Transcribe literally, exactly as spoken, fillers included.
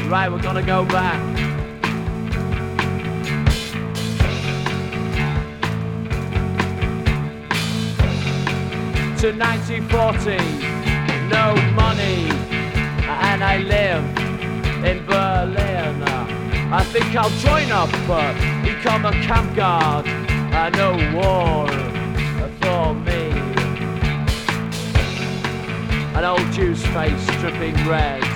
Right, we're gonna go back to nineteen forty. No money, and I live in Berlin. I think I'll join up, uh, become a camp guard. I know war for me. An old Jew's face dripping red.